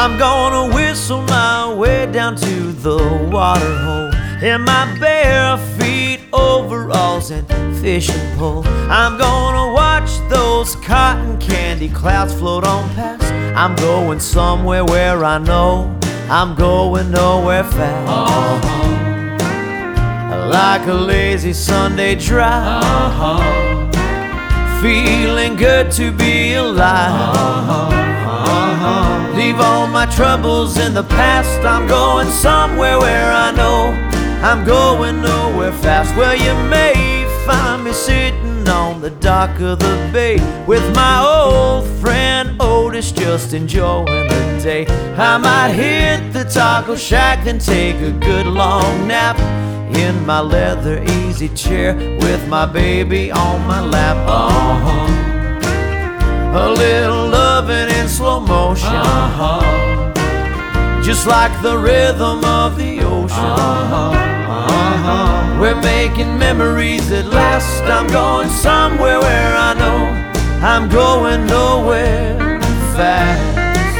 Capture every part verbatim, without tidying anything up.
I'm gonna whistle my way down to the water hole in my bare feet, overalls and fishing pole. I'm gonna watch those cotton candy clouds float on past. I'm going somewhere where I know I'm going nowhere fast. Uh-huh. Like a lazy Sunday drive, uh-huh. Feeling good to be alive. Uh-huh. Uh-huh. Leave all my troubles in the past. I'm going somewhere where I know I'm going nowhere fast. Well, you may find me sitting on the dock of the bay with my old friend Otis, just enjoying the day. I might hit the taco shack, then take a good long nap in my leather easy chair with my baby on my lap. Uh-huh. A little loving in slow motion, uh-huh. Just like the rhythm of the ocean. Uh-huh. Uh-huh. We're making memories that last. I'm going somewhere where I know I'm going nowhere fast.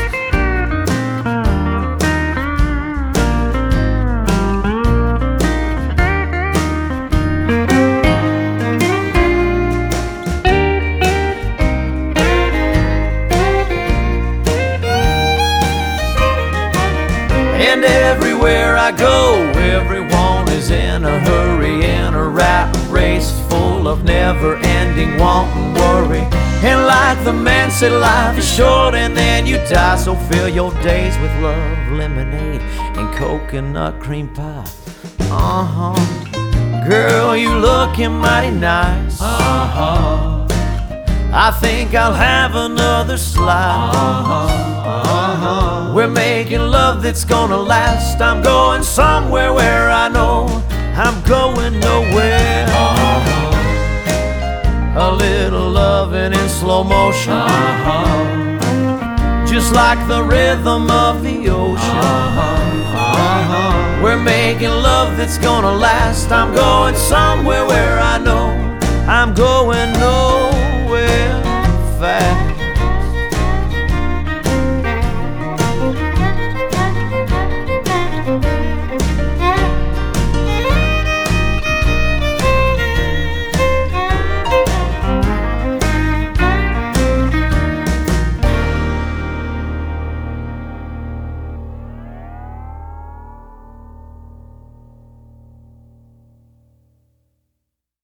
And everywhere I go, everyone is in a hurry, in a rat race full of never-ending want and worry. And like the man said, life is short and then you die, so fill your days with love, lemonade, and coconut cream pie. Uh-huh. Girl, you looking mighty nice. Uh-huh. I think I'll have another slide. Uh-huh. Uh-huh. We're making love that's gonna last. I'm going somewhere where I know I'm going nowhere. Uh-huh. A little loving in slow motion, uh-huh. Just like the rhythm of the ocean. Uh-huh. Uh-huh. We're making love that's gonna last. I'm going somewhere where I know I'm going nowhere fast.